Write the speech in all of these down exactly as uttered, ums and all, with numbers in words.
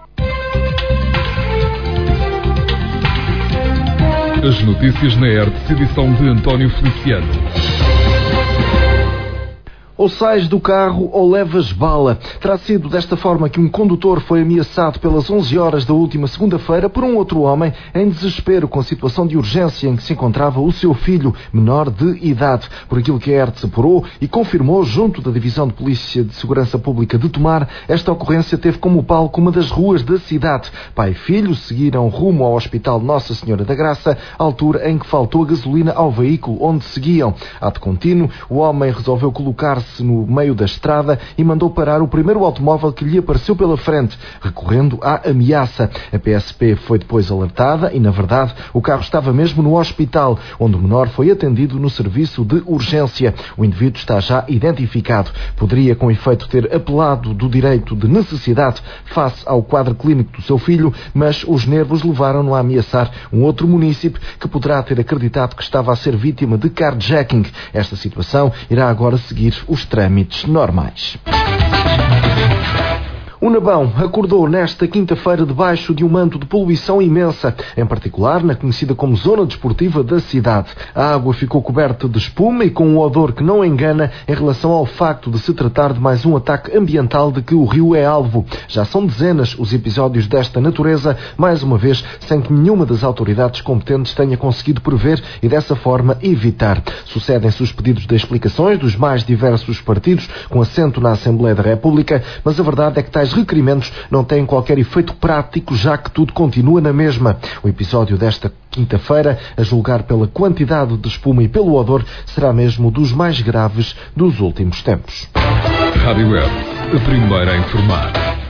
As notícias na R T, edição de António Feliciano. Ou sais do carro ou levas bala. Terá sido desta forma que um condutor foi ameaçado pelas onze horas da última segunda-feira por um outro homem em desespero com a situação de urgência em que se encontrava o seu filho, menor de idade. Por aquilo que a R T se apurou e confirmou junto da Divisão de Polícia de Segurança Pública de Tomar, esta ocorrência teve como palco uma das ruas da cidade. Pai e filho seguiram rumo ao Hospital Nossa Senhora da Graça, altura em que faltou a gasolina ao veículo onde seguiam. Ato contínuo, o homem resolveu colocar-se no meio da estrada e mandou parar o primeiro automóvel que lhe apareceu pela frente, recorrendo à ameaça. A P S P foi depois alertada e, na verdade, o carro estava mesmo no hospital, onde o menor foi atendido no serviço de urgência. O indivíduo está já identificado. Poderia, com efeito, ter apelado do direito de necessidade face ao quadro clínico do seu filho, mas os nervos levaram-no a ameaçar um outro munícipe que poderá ter acreditado que estava a ser vítima de carjacking. Esta situação irá agora seguir os trâmites normais. O Nabão acordou nesta quinta-feira debaixo de um manto de poluição imensa, em particular na conhecida como Zona Desportiva da cidade. A água ficou coberta de espuma e com um odor que não engana em relação ao facto de se tratar de mais um ataque ambiental de que o rio é alvo. Já são dezenas os episódios desta natureza, mais uma vez sem que nenhuma das autoridades competentes tenha conseguido prever e dessa forma evitar. Sucedem-se os pedidos de explicações dos mais diversos partidos com assento na Assembleia da República, mas a verdade é que tais requerimentos não têm qualquer efeito prático, já que tudo continua na mesma. O episódio desta quinta-feira, a julgar pela quantidade de espuma e pelo odor, será mesmo dos mais graves dos últimos tempos. Rádio Web, a primeira a informar.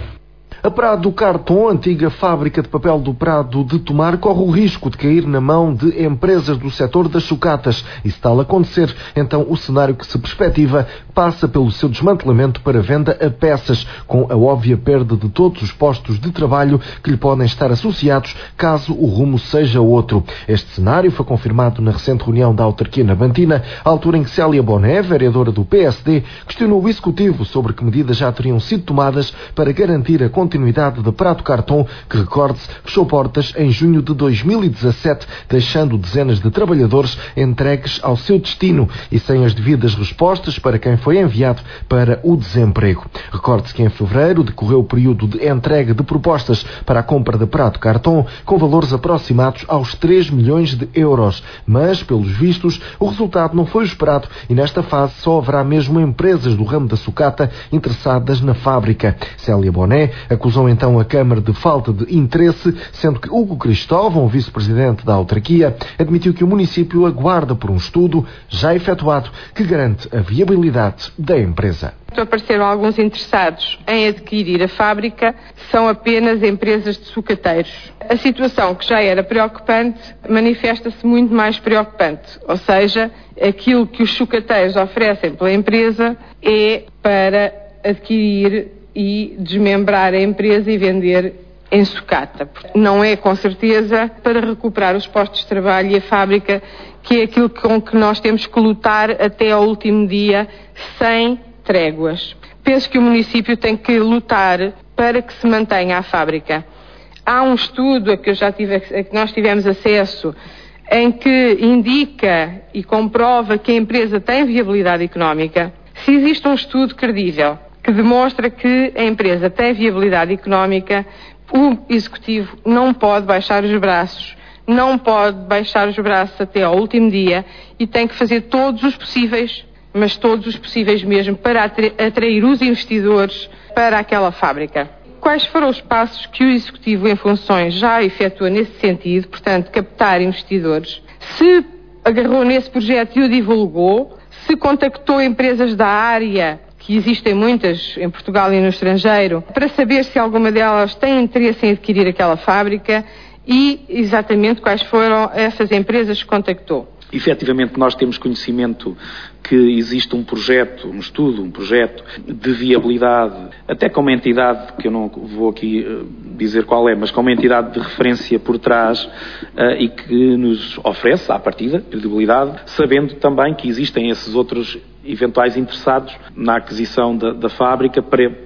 A Prado do Cartão, antiga fábrica de papel do Prado de Tomar, corre o risco de cair na mão de empresas do setor das sucatas. E se tal acontecer, então o cenário que se perspectiva passa pelo seu desmantelamento para venda a peças, com a óbvia perda de todos os postos de trabalho que lhe podem estar associados caso o rumo seja outro. Este cenário foi confirmado na recente reunião da autarquia nabantina, à altura em que Célia Boné, vereadora do P S D, questionou o Executivo sobre que medidas já teriam sido tomadas para garantir a continuidade continuidade da Prado Cartão, que, recorde-se, fechou portas em junho de dois mil e dezassete, deixando dezenas de trabalhadores entregues ao seu destino e sem as devidas respostas para quem foi enviado para o desemprego. Recorde-se que em fevereiro decorreu o período de entrega de propostas para a compra da Prado Cartão, com valores aproximados aos três milhões de euros, mas, pelos vistos, o resultado não foi o esperado e nesta fase só haverá mesmo empresas do ramo da sucata interessadas na fábrica. Célia Boné acusou então a Câmara de falta de interesse, sendo que Hugo Cristóvão, vice-presidente da autarquia, admitiu que o município aguarda por um estudo já efetuado que garante a viabilidade da empresa. Apareceram alguns interessados em adquirir a fábrica, são apenas empresas de sucateiros. A situação, que já era preocupante, manifesta-se muito mais preocupante, ou seja, aquilo que os sucateiros oferecem pela empresa é para adquirir e desmembrar a empresa e vender em sucata. Não é, com certeza, para recuperar os postos de trabalho e a fábrica, que é aquilo com que nós temos que lutar até ao último dia, sem tréguas. Penso que o município tem que lutar para que se mantenha a fábrica. Há um estudo a que, eu já tive, a que nós tivemos acesso, em que indica e comprova que a empresa tem viabilidade económica. Se existe um estudo credível que demonstra que a empresa tem viabilidade económica, o Executivo não pode baixar os braços, não pode baixar os braços até ao último dia e tem que fazer todos os possíveis, mas todos os possíveis mesmo, para atrair os investidores para aquela fábrica. Quais foram os passos que o Executivo em funções já efetua nesse sentido, portanto, captar investidores? Se agarrou nesse projeto e o divulgou, se contactou empresas da área, que existem muitas em Portugal e no estrangeiro, para saber se alguma delas tem interesse em adquirir aquela fábrica e exatamente quais foram essas empresas que contactou. Efetivamente, nós temos conhecimento que existe um projeto, um estudo, um projeto de viabilidade, até com uma entidade, que eu não vou aqui dizer qual é, mas com uma entidade de referência por trás uh, e que nos oferece, à partida, credibilidade, sabendo também que existem esses outros eventuais interessados na aquisição da, da fábrica para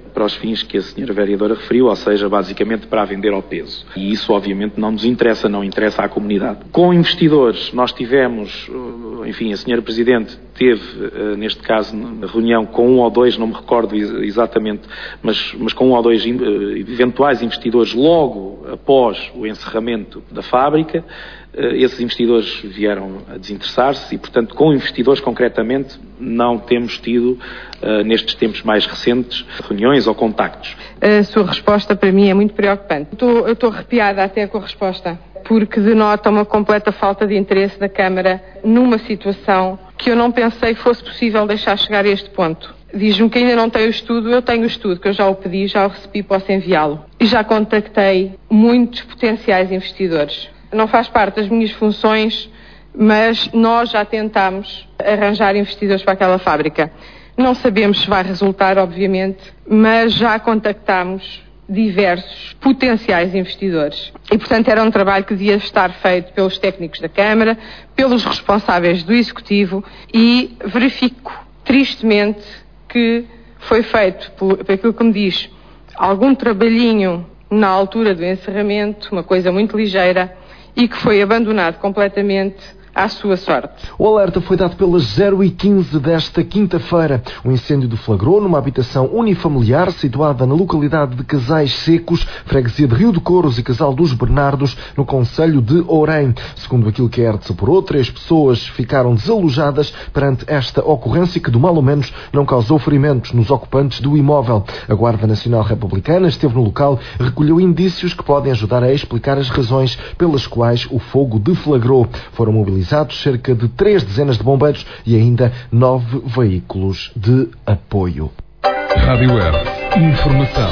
para os fins que a senhora vereadora referiu, ou seja, basicamente para a vender ao peso. E isso, obviamente, não nos interessa, não interessa à comunidade. Com investidores, nós tivemos, enfim, a senhora Presidente teve, neste caso, na reunião com um ou dois, não me recordo exatamente, mas, mas com um ou dois eventuais investidores logo após o encerramento da fábrica. Esses investidores vieram a desinteressar-se e, portanto, com investidores concretamente, não temos tido, uh, nestes tempos mais recentes, reuniões ou contactos. A sua resposta para mim é muito preocupante. Estou, eu estou arrepiada até com a resposta, porque denota uma completa falta de interesse da Câmara numa situação que eu não pensei fosse possível deixar chegar a este ponto. Diz-me que ainda não tem o estudo, eu tenho o estudo, que eu já o pedi, já o recebi, posso enviá-lo. E já contactei muitos potenciais investidores. Não faz parte das minhas funções, mas nós já tentámos arranjar investidores para aquela fábrica. Não sabemos se vai resultar, obviamente, mas já contactámos diversos potenciais investidores. E, portanto, era um trabalho que devia estar feito pelos técnicos da Câmara, pelos responsáveis do Executivo, e verifico, tristemente, que foi feito, por, por aquilo que me diz, algum trabalhinho na altura do encerramento, uma coisa muito ligeira, e que foi abandonado completamente à sua sorte. O alerta foi dado pelas zero e quinze desta quinta-feira. O incêndio deflagrou numa habitação unifamiliar situada na localidade de Casais Secos, freguesia de Rio de Couros e Casal dos Bernardos, no concelho de Ourém. Segundo aquilo que a ERTE apurou, três pessoas ficaram desalojadas perante esta ocorrência que, do mal ou menos, não causou ferimentos nos ocupantes do imóvel. A Guarda Nacional Republicana esteve no local e recolheu indícios que podem ajudar a explicar as razões pelas quais o fogo deflagrou. Foram mobilizados cerca de três dezenas de bombeiros e ainda nove veículos de apoio. Rádio ERTE. Informação.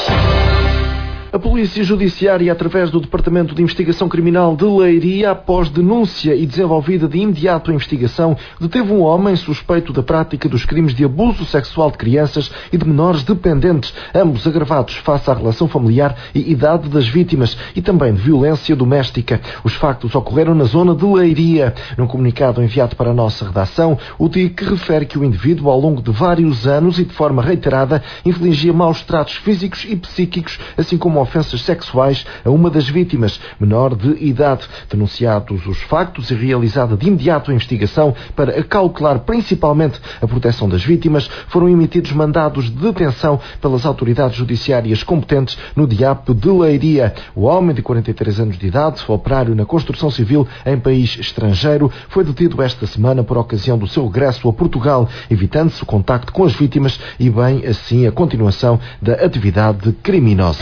A Polícia Judiciária, através do Departamento de Investigação Criminal de Leiria, após denúncia e desenvolvida de imediato a investigação, deteve um homem suspeito da prática dos crimes de abuso sexual de crianças e de menores dependentes, ambos agravados face à relação familiar e idade das vítimas, e também de violência doméstica. Os factos ocorreram na zona de Leiria. Num comunicado enviado para a nossa redação, o D I C refere que o indivíduo, ao longo de vários anos e de forma reiterada, infligia maus tratos físicos e psíquicos, assim como ofensas sexuais a uma das vítimas, menor de idade. Denunciados os factos e realizada de imediato a investigação para acautelar principalmente a proteção das vítimas, foram emitidos mandados de detenção pelas autoridades judiciárias competentes no D I A P de Leiria. O homem, de quarenta e três anos de idade, operário na construção civil em país estrangeiro, foi detido esta semana por ocasião do seu regresso a Portugal, evitando-se o contacto com as vítimas e bem assim a continuação da atividade criminosa.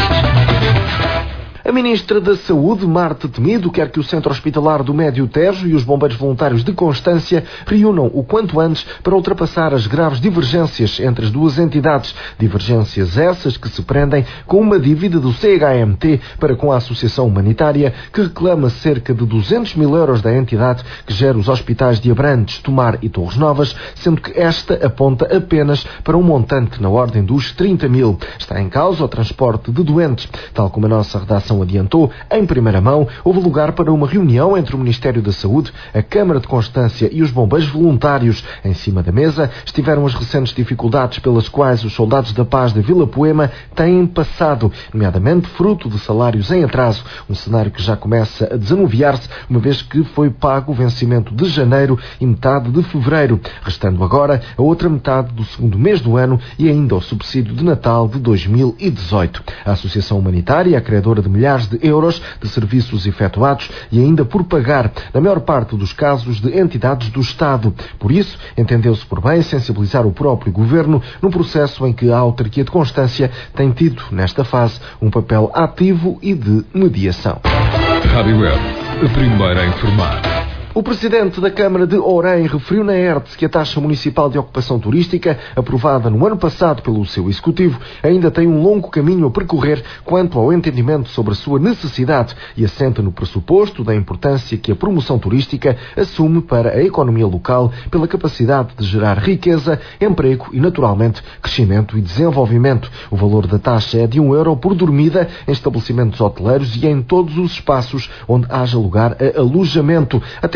A Ministra da Saúde, Marta Temido, quer que o Centro Hospitalar do Médio Tejo e os Bombeiros Voluntários de Constância reúnam o quanto antes para ultrapassar as graves divergências entre as duas entidades. Divergências essas que se prendem com uma dívida do C H M T para com a Associação Humanitária, que reclama cerca de duzentos mil euros da entidade que gera os hospitais de Abrantes, Tomar e Torres Novas, sendo que esta aponta apenas para um montante na ordem dos trinta mil. Está em causa o transporte de doentes. Tal como a nossa redação adiantou, em primeira mão, houve lugar para uma reunião entre o Ministério da Saúde, a Câmara de Constância e os bombeiros voluntários. Em cima da mesa estiveram as recentes dificuldades pelas quais os soldados da paz da Vila Poema têm passado, nomeadamente fruto de salários em atraso, um cenário que já começa a desanuviar-se, uma vez que foi pago o vencimento de janeiro e metade de fevereiro, restando agora a outra metade do segundo mês do ano e ainda o subsídio de Natal de dois mil e dezoito. A Associação Humanitária, acreedora de milhares de euros de serviços efetuados e ainda por pagar, na maior parte dos casos, de entidades do Estado. Por isso, entendeu-se por bem sensibilizar o próprio Governo no processo em que a autarquia de Constância tem tido, nesta fase, um papel ativo e de mediação. Rádio ERTE, a primeira a informar. O Presidente da Câmara de Ourém referiu na ERTE que a taxa municipal de ocupação turística, aprovada no ano passado pelo seu Executivo, ainda tem um longo caminho a percorrer quanto ao entendimento sobre a sua necessidade e assenta no pressuposto da importância que a promoção turística assume para a economia local pela capacidade de gerar riqueza, emprego e, naturalmente, crescimento e desenvolvimento. O valor da taxa é de um euro por dormida em estabelecimentos hoteleiros e em todos os espaços onde haja lugar a alojamento. Até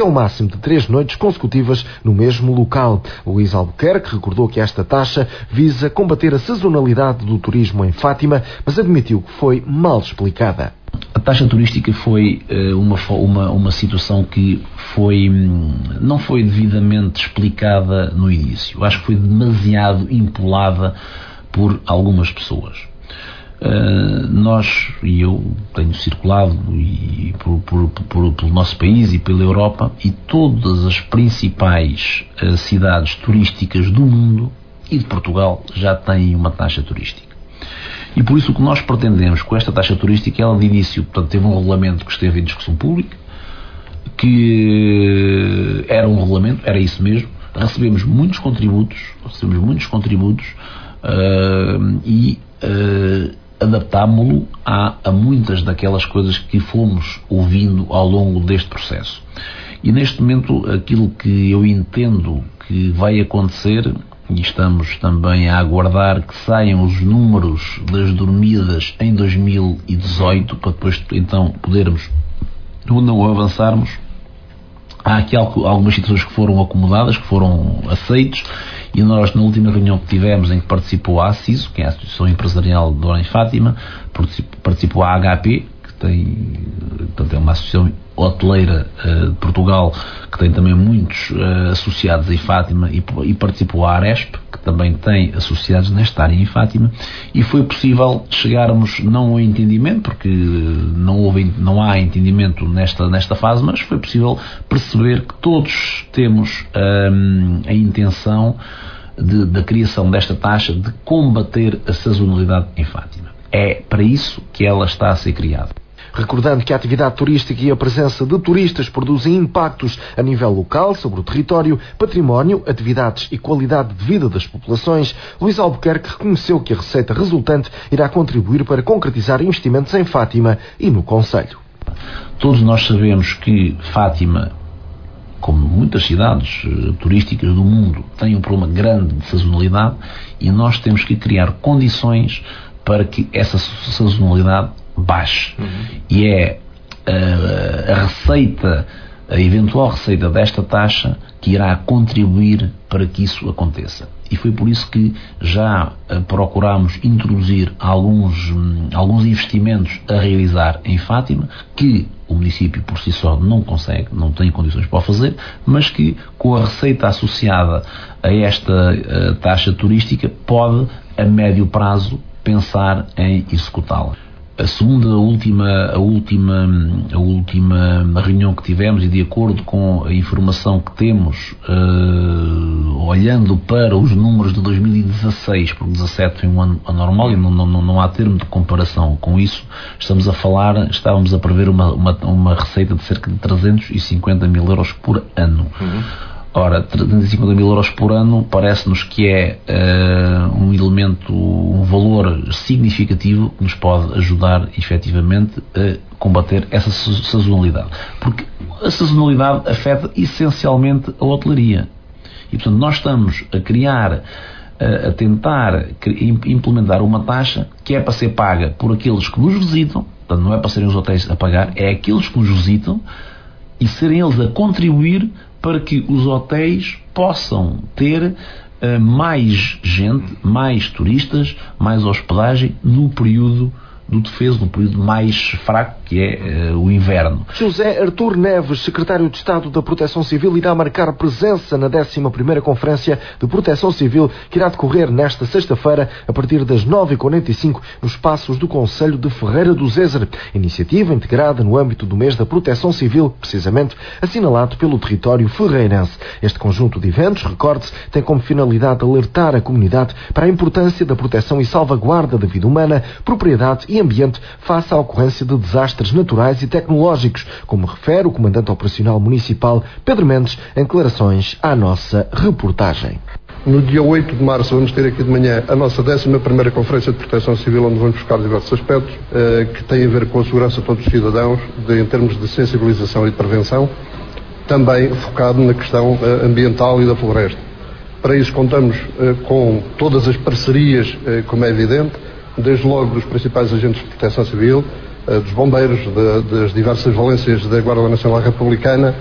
até o máximo de três noites consecutivas no mesmo local. Luís Albuquerque recordou que esta taxa visa combater a sazonalidade do turismo em Fátima, mas admitiu que foi mal explicada. A taxa turística foi uh, uma, uma, uma situação que foi, não foi devidamente explicada no início. Acho que foi demasiado empolada por algumas pessoas. Uh, nós, e eu tenho circulado e por, por, por, pelo nosso país e pela Europa, e todas as principais uh, cidades turísticas do mundo e de Portugal já têm uma taxa turística. E por isso o que nós pretendemos com esta taxa turística, ela de início, portanto, teve um regulamento que esteve em discussão pública, que era um regulamento, era isso mesmo, recebemos muitos contributos, recebemos muitos contributos uh, e uh, adaptámo-lo a, a muitas daquelas coisas que fomos ouvindo ao longo deste processo. E neste momento aquilo que eu entendo que vai acontecer, e estamos também a aguardar que saiam os números das dormidas em dois mil e dezoito, para depois então podermos ou não avançarmos. Há aqui algumas situações que foram acomodadas, que foram aceitos, e nós na última reunião que tivemos, em que participou a ACISO, que é a Associação Empresarial de Orem Fátima, participou a H P, que tem, portanto, é uma associação hoteleira uh, de Portugal, que tem também muitos uh, associados em Fátima, e, e participou a Aresp, que também tem associados nesta área em Fátima, e foi possível chegarmos não ao entendimento, porque não, houve, não há entendimento nesta, nesta fase, mas foi possível perceber que todos temos um, a intenção de, da criação desta taxa de combater a sazonalidade em Fátima. É para isso que ela está a ser criada. Recordando que a atividade turística e a presença de turistas produzem impactos a nível local sobre o território, património, atividades e qualidade de vida das populações, Luís Albuquerque reconheceu que a receita resultante irá contribuir para concretizar investimentos em Fátima e no concelho. Todos nós sabemos que Fátima, como muitas cidades uh, turísticas do mundo, tem um problema grande de sazonalidade, e nós temos que criar condições para que essa sazonalidade baixe. Uhum. E é uh, a receita, a eventual receita desta taxa que irá contribuir para que isso aconteça. E foi por isso que já uh, procurámos introduzir alguns, um, alguns investimentos a realizar em Fátima, que o município por si só não consegue, não tem condições para o fazer, mas que com a receita associada a esta uh, taxa turística pode, a médio prazo, pensar em executá-la. A segunda, a última, a última, a última reunião que tivemos, e de acordo com a informação que temos, uh, olhando para os números de dois mil e dezasseis, porque dezassete foi um ano anormal e não, não, não há termo de comparação com isso, estamos a falar, estávamos a prever uma, uma, uma receita de cerca de trezentos e cinquenta mil euros por ano. Uhum. Ora, trezentos e cinquenta mil euros por ano parece-nos que é uh, um elemento, um valor significativo que nos pode ajudar efetivamente a combater essa sazonalidade. Porque a sazonalidade afeta essencialmente a hotelaria. E portanto nós estamos a criar, a, a tentar implementar uma taxa que é para ser paga por aqueles que nos visitam, portanto não é para serem os hotéis a pagar, é aqueles que nos visitam, e serem eles a contribuir para que os hotéis possam ter uh, mais gente, mais turistas, mais hospedagem no período do defeso, no período mais fraco, que é uh, o inverno. José Artur Neves, secretário de Estado da Proteção Civil, irá marcar presença na décima primeira Conferência de Proteção Civil, que irá decorrer nesta sexta-feira, a partir das nove e quarenta e cinco, nos Passos do Concelho de Ferreira do Zezer. Iniciativa integrada no âmbito do mês da Proteção Civil, precisamente assinalado pelo território ferreirense. Este conjunto de eventos, recorde-se, tem como finalidade alertar a comunidade para a importância da proteção e salvaguarda da vida humana, propriedade e ambiente face à ocorrência de desastres naturais e tecnológicos, como refere o Comandante Operacional Municipal Pedro Mendes em declarações à nossa reportagem. No dia oito de março vamos ter aqui de manhã a nossa décima primeira Conferência de Proteção Civil, onde vamos buscar diversos aspectos eh, que têm a ver com a segurança de todos os cidadãos, de, em termos de sensibilização e de prevenção, também focado na questão eh, ambiental e da floresta. Para isso contamos eh, com todas as parcerias, eh, como é evidente, desde logo dos principais agentes de proteção civil, dos bombeiros, de, das diversas valências da Guarda Nacional Republicana,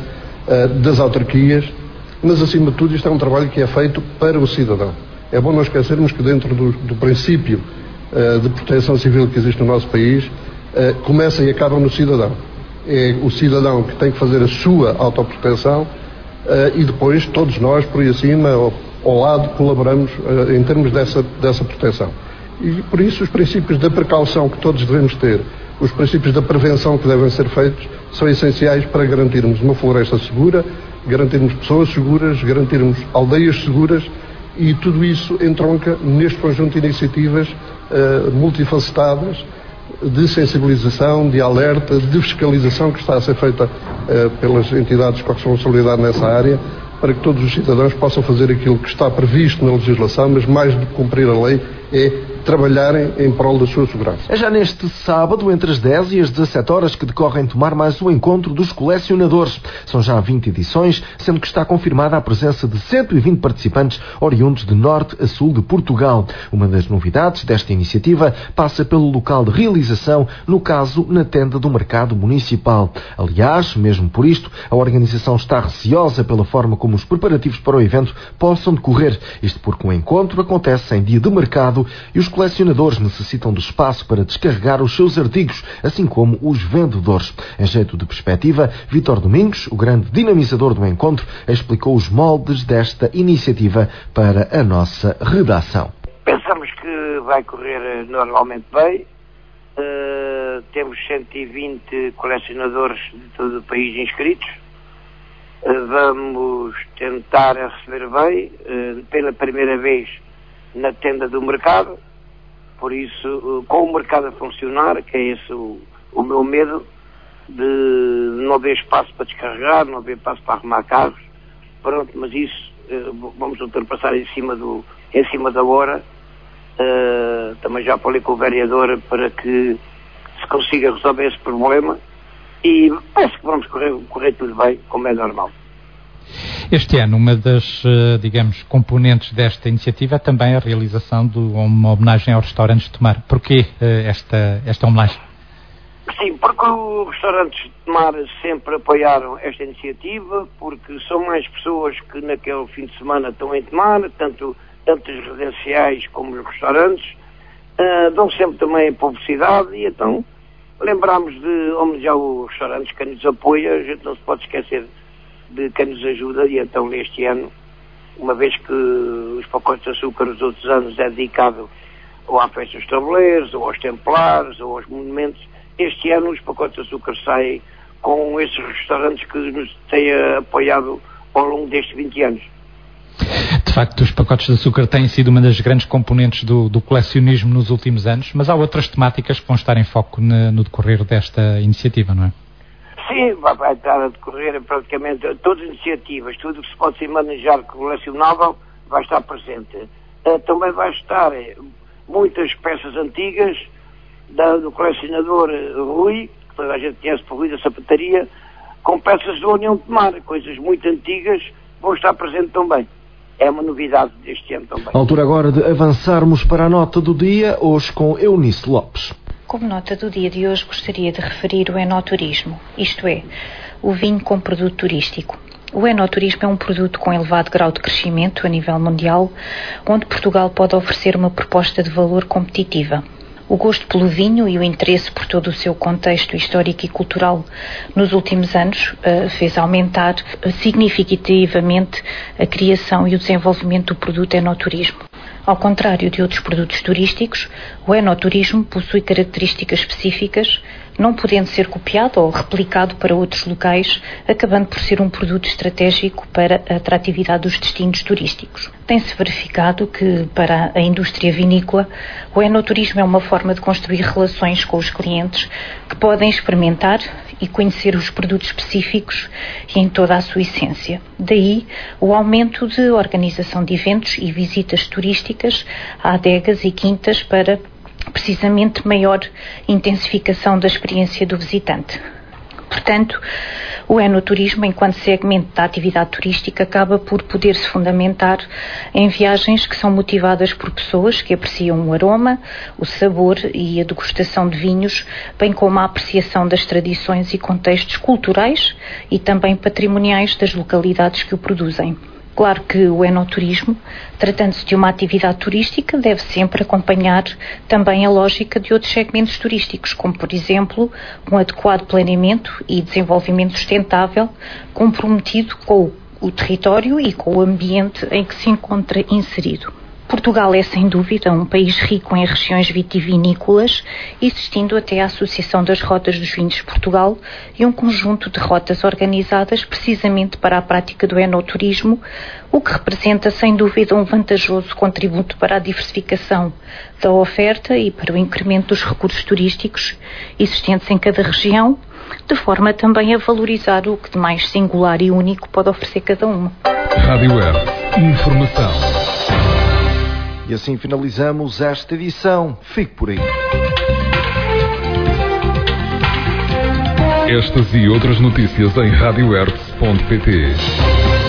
uh, das autarquias, mas acima de tudo isto é um trabalho que é feito para o cidadão. É bom não esquecermos que dentro do, do princípio uh, de proteção civil que existe no nosso país, uh, começa e acaba no cidadão. É o cidadão que tem que fazer a sua autoproteção uh, e depois todos nós, por aí acima, ao, ao lado, colaboramos uh, em termos dessa, dessa proteção. E por isso os princípios da precaução que todos devemos ter, os princípios da prevenção que devem ser feitos, são essenciais para garantirmos uma floresta segura, garantirmos pessoas seguras, garantirmos aldeias seguras, e tudo isso entronca neste conjunto de iniciativas uh, multifacetadas de sensibilização, de alerta, de fiscalização que está a ser feita uh, pelas entidades com responsabilidade nessa área, para que todos os cidadãos possam fazer aquilo que está previsto na legislação, mas mais do que cumprir a lei é trabalharem em prol da sua segurança. É já neste sábado, entre as dez e as dezassete horas, que decorre em Tomar mais o encontro dos colecionadores. São já vinte edições, sendo que está confirmada a presença de cento e vinte participantes oriundos de norte a sul de Portugal. Uma das novidades desta iniciativa passa pelo local de realização, no caso, na tenda do Mercado Municipal. Aliás, mesmo por isto, a organização está receosa pela forma como os preparativos para o evento possam decorrer. Isto porque o encontro acontece em dia de mercado e os colecionadores necessitam de espaço para descarregar os seus artigos, assim como os vendedores. Em jeito de perspectiva, Vítor Domingos, o grande dinamizador do encontro, explicou os moldes desta iniciativa para a nossa redação. Pensamos que vai correr normalmente bem. Uh, temos cento e vinte colecionadores de todo o país inscritos. Uh, vamos tentar receber bem, uh, pela primeira vez na tenda do mercado. Por isso, com o mercado a funcionar, que é esse o, o meu medo, de não haver espaço para descarregar, não haver espaço para arrumar carros, pronto, mas isso vamos ultrapassar em cima, do, em cima da hora. Uh, também já falei com o vereador para que se consiga resolver esse problema e penso que vamos correr, correr tudo bem, como é normal. Este ano, uma das, digamos, componentes desta iniciativa é também a realização de uma homenagem aos restaurantes de Tomar. Porquê esta, esta homenagem? Sim, porque os restaurantes de Tomar sempre apoiaram esta iniciativa, porque são mais pessoas que naquele fim de semana estão em Tomar, tanto, tanto os residenciais como os restaurantes, uh, dão sempre também publicidade e então lembramos de homenagear os restaurantes que nos apoiam, a gente não se pode esquecer de quem nos ajuda, e então neste ano, uma vez que os pacotes de açúcar os outros anos é dedicado ou à festa dos tabuleiros, ou aos templares, ou aos monumentos, este ano os pacotes de açúcar saem com esses restaurantes que nos têm apoiado ao longo destes vinte anos. De facto, os pacotes de açúcar têm sido uma das grandes componentes do, do colecionismo nos últimos anos, mas há outras temáticas que vão estar em foco no, no decorrer desta iniciativa, não é? Sim, vai, vai estar a decorrer praticamente todas as iniciativas, tudo que se pode ser manejar colecionável vai estar presente. Uh, também vai estar uh, muitas peças antigas da, do colecionador uh, Rui, que toda a gente conhece por Rui da Sapataria, com peças da União de Tomar, coisas muito antigas, vão estar presentes também. É uma novidade deste ano também. A altura agora de avançarmos para a nota do dia, hoje com Eunice Lopes. Como nota do dia de hoje, gostaria de referir o enoturismo, isto é, o vinho como produto turístico. O enoturismo é um produto com elevado grau de crescimento a nível mundial, onde Portugal pode oferecer uma proposta de valor competitiva. O gosto pelo vinho e o interesse por todo o seu contexto histórico e cultural nos últimos anos uh, fez aumentar significativamente a criação e o desenvolvimento do produto enoturismo. Ao contrário de outros produtos turísticos, o enoturismo possui características específicas, não podendo ser copiado ou replicado para outros locais, acabando por ser um produto estratégico para a atratividade dos destinos turísticos. Tem-se verificado que, para a indústria vinícola, o enoturismo é uma forma de construir relações com os clientes que podem experimentar e conhecer os produtos específicos e em toda a sua essência. Daí o aumento de organização de eventos e visitas turísticas a adegas e quintas para precisamente maior intensificação da experiência do visitante. Portanto, O enoturismo, enquanto segmento da atividade turística, acaba por poder-se fundamentar em viagens que são motivadas por pessoas que apreciam o aroma, o sabor e a degustação de vinhos, bem como a apreciação das tradições e contextos culturais e também patrimoniais das localidades que o produzem. Claro que o enoturismo, tratando-se de uma atividade turística, deve sempre acompanhar também a lógica de outros segmentos turísticos, como, por exemplo, um adequado planeamento e desenvolvimento sustentável comprometido com o território e com o ambiente em que se encontra inserido. Portugal é, sem dúvida, um país rico em regiões vitivinícolas, existindo até a Associação das Rotas dos Vinhos de Portugal e um conjunto de rotas organizadas precisamente para a prática do enoturismo, o que representa, sem dúvida, um vantajoso contributo para a diversificação da oferta e para o incremento dos recursos turísticos existentes em cada região, de forma também a valorizar o que de mais singular e único pode oferecer cada uma. Rádio Hertz. Informação. E assim finalizamos esta edição. Fique por aí. Estas e outras notícias em rádio hertz ponto pt.